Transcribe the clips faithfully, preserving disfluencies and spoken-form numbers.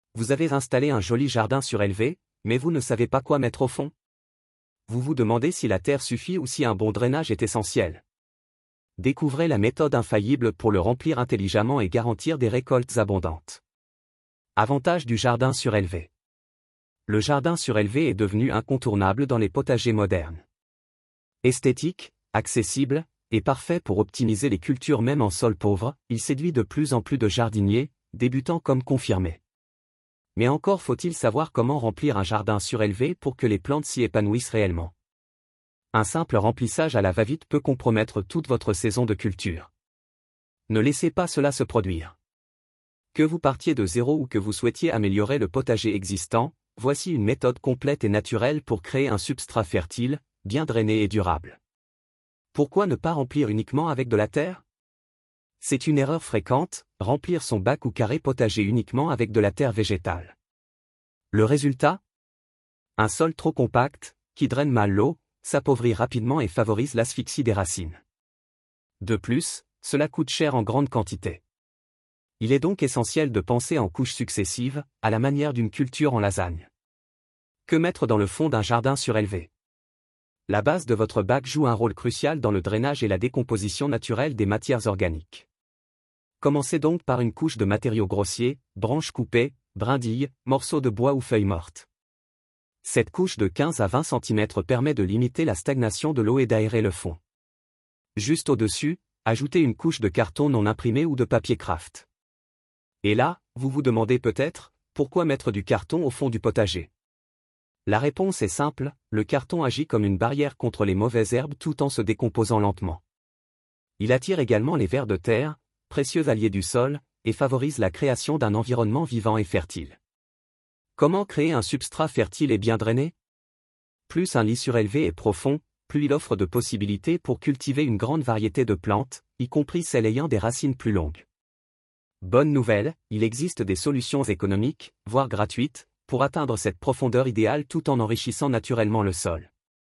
Vous avez installé un joli jardin surélevé, mais vous ne savez pas quoi mettre au fond. Vous vous demandez si la terre suffit ou si un bon drainage est essentiel. Découvrez la méthode infaillible pour le remplir intelligemment et garantir des récoltes abondantes. Avantage du jardin surélevé. Le jardin surélevé est devenu incontournable dans les potagers modernes. Esthétique, accessible, et parfait pour optimiser les cultures même en sol pauvre, il séduit de plus en plus de jardiniers, débutants comme confirmés. Mais encore faut-il savoir comment remplir un jardin surélevé pour que les plantes s'y épanouissent réellement. Un simple remplissage à la va-vite peut compromettre toute votre saison de culture. Ne laissez pas cela se produire. Que vous partiez de zéro ou que vous souhaitiez améliorer le potager existant, voici une méthode complète et naturelle pour créer un substrat fertile, bien drainé et durable. Pourquoi ne pas remplir uniquement avec de la terre? C'est une erreur fréquente, remplir son bac ou carré potager uniquement avec de la terre végétale. Le résultat? Un sol trop compact, qui draine mal l'eau, s'appauvrit rapidement et favorise l'asphyxie des racines. De plus, cela coûte cher en grande quantité. Il est donc essentiel de penser en couches successives, à la manière d'une culture en lasagne. Que mettre dans le fond d'un jardin surélevé? La base de votre bac joue un rôle crucial dans le drainage et la décomposition naturelle des matières organiques. Commencez donc par une couche de matériaux grossiers, branches coupées, brindilles, morceaux de bois ou feuilles mortes. Cette couche de quinze à vingt centimètres permet de limiter la stagnation de l'eau et d'aérer le fond. Juste au-dessus, ajoutez une couche de carton non imprimé ou de papier craft. Et là, vous vous demandez peut-être, pourquoi mettre du carton au fond du potager? La réponse est simple, le carton agit comme une barrière contre les mauvaises herbes tout en se décomposant lentement. Il attire également les vers de terre, précieux alliés du sol, et favorise la création d'un environnement vivant et fertile. Comment créer un substrat fertile et bien drainé? Plus un lit surélevé est profond, plus il offre de possibilités pour cultiver une grande variété de plantes, y compris celles ayant des racines plus longues. Bonne nouvelle, il existe des solutions économiques, voire gratuites, pour atteindre cette profondeur idéale tout en enrichissant naturellement le sol.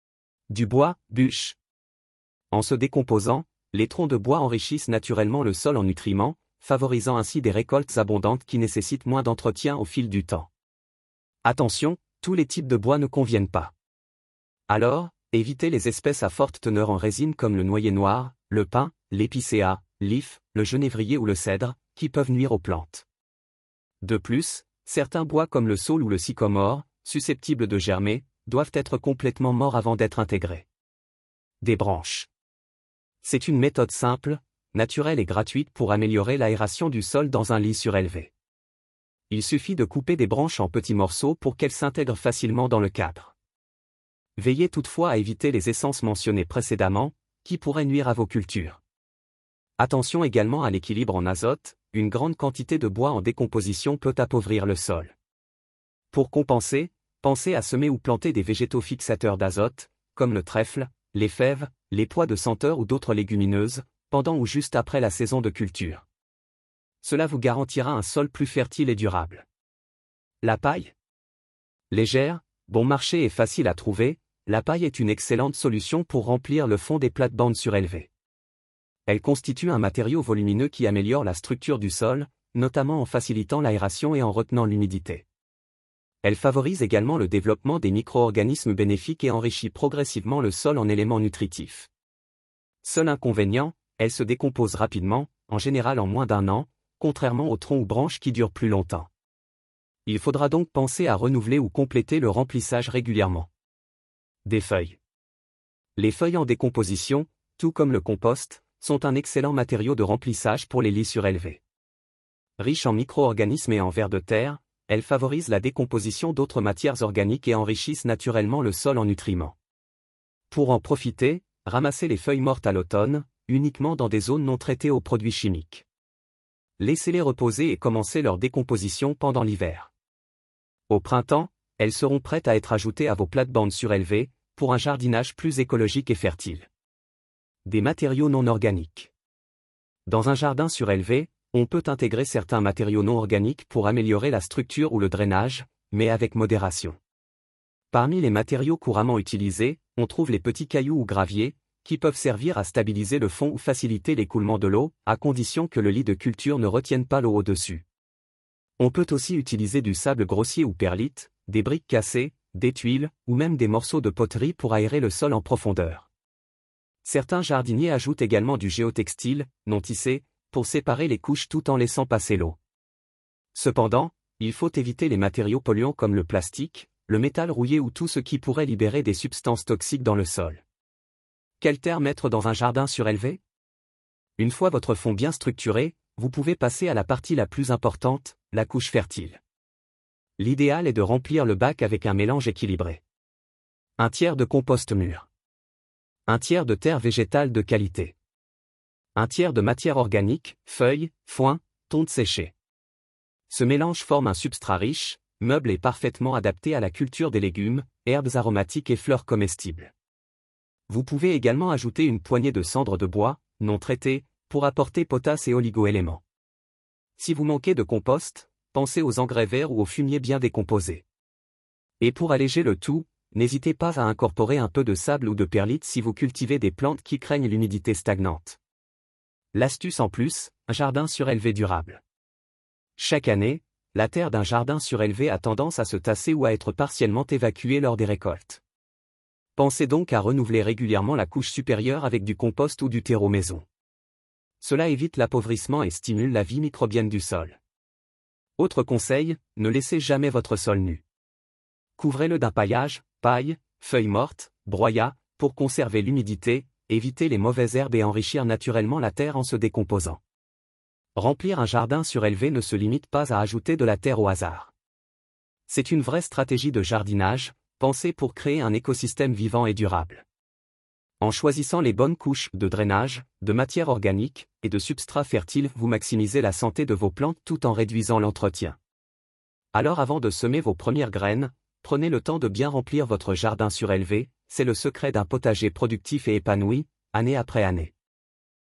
Du bois, bûche. En se décomposant, les troncs de bois enrichissent naturellement le sol en nutriments, favorisant ainsi des récoltes abondantes qui nécessitent moins d'entretien au fil du temps. Attention, tous les types de bois ne conviennent pas. Alors, évitez les espèces à forte teneur en résine comme le noyer noir, le pin, l'épicéa, l'if, le genévrier ou le cèdre, qui peuvent nuire aux plantes. De plus, certains bois comme le saule ou le sycomore, susceptibles de germer, doivent être complètement morts avant d'être intégrés. Des branches. C'est une méthode simple, naturelle et gratuite pour améliorer l'aération du sol dans un lit surélevé. Il suffit de couper des branches en petits morceaux pour qu'elles s'intègrent facilement dans le cadre. Veillez toutefois à éviter les essences mentionnées précédemment, qui pourraient nuire à vos cultures. Attention également à l'équilibre en azote, une grande quantité de bois en décomposition peut appauvrir le sol. Pour compenser, pensez à semer ou planter des végétaux fixateurs d'azote, comme le trèfle, les fèves, les pois de senteur ou d'autres légumineuses, pendant ou juste après la saison de culture. Cela vous garantira un sol plus fertile et durable. La paille. Légère, bon marché et facile à trouver, la paille est une excellente solution pour remplir le fond des plates-bandes surélevées. Elle constitue un matériau volumineux qui améliore la structure du sol, notamment en facilitant l'aération et en retenant l'humidité. Elle favorise également le développement des micro-organismes bénéfiques et enrichit progressivement le sol en éléments nutritifs. Seul inconvénient, elle se décompose rapidement, en général en moins d'un an, contrairement aux troncs ou branches qui durent plus longtemps. Il faudra donc penser à renouveler ou compléter le remplissage régulièrement. Des feuilles. Les feuilles en décomposition, tout comme le compost, sont un excellent matériau de remplissage pour les lits surélevés. Riches en micro-organismes et en vers de terre, elles favorisent la décomposition d'autres matières organiques et enrichissent naturellement le sol en nutriments. Pour en profiter, ramassez les feuilles mortes à l'automne, uniquement dans des zones non traitées aux produits chimiques. Laissez-les reposer et commencez leur décomposition pendant l'hiver. Au printemps, elles seront prêtes à être ajoutées à vos plates-bandes surélevées, pour un jardinage plus écologique et fertile. Des matériaux non organiques. Dans un jardin surélevé, on peut intégrer certains matériaux non organiques pour améliorer la structure ou le drainage, mais avec modération. Parmi les matériaux couramment utilisés, on trouve les petits cailloux ou graviers, qui peuvent servir à stabiliser le fond ou faciliter l'écoulement de l'eau, à condition que le lit de culture ne retienne pas l'eau au-dessus. On peut aussi utiliser du sable grossier ou perlite, des briques cassées, des tuiles, ou même des morceaux de poterie pour aérer le sol en profondeur. Certains jardiniers ajoutent également du géotextile, non tissé, pour séparer les couches tout en laissant passer l'eau. Cependant, il faut éviter les matériaux polluants comme le plastique, le métal rouillé ou tout ce qui pourrait libérer des substances toxiques dans le sol. Quelle terre mettre dans un jardin surélevé? Une fois votre fond bien structuré, vous pouvez passer à la partie la plus importante, la couche fertile. L'idéal est de remplir le bac avec un mélange équilibré. Un tiers de compost mûr. Un tiers de terre végétale de qualité. Un tiers de matière organique, feuilles, foin, tonte séchée. Ce mélange forme un substrat riche, meuble et parfaitement adapté à la culture des légumes, herbes aromatiques et fleurs comestibles. Vous pouvez également ajouter une poignée de cendres de bois, non traitées, pour apporter potasse et oligo-éléments. Si vous manquez de compost, pensez aux engrais verts ou aux fumiers bien décomposés. Et pour alléger le tout, n'hésitez pas à incorporer un peu de sable ou de perlite si vous cultivez des plantes qui craignent l'humidité stagnante. L'astuce en plus, un jardin surélevé durable. Chaque année, la terre d'un jardin surélevé a tendance à se tasser ou à être partiellement évacuée lors des récoltes. Pensez donc à renouveler régulièrement la couche supérieure avec du compost ou du terreau maison. Cela évite l'appauvrissement et stimule la vie microbienne du sol. Autre conseil, ne laissez jamais votre sol nu. Couvrez-le d'un paillage, paille, feuilles mortes, broyat, pour conserver l'humidité, éviter les mauvaises herbes et enrichir naturellement la terre en se décomposant. Remplir un jardin surélevé ne se limite pas à ajouter de la terre au hasard. C'est une vraie stratégie de jardinage, pensée pour créer un écosystème vivant et durable. En choisissant les bonnes couches de drainage, de matière organique et de substrats fertiles, vous maximisez la santé de vos plantes tout en réduisant l'entretien. Alors avant de semer vos premières graines, prenez le temps de bien remplir votre jardin surélevé, c'est le secret d'un potager productif et épanoui, année après année.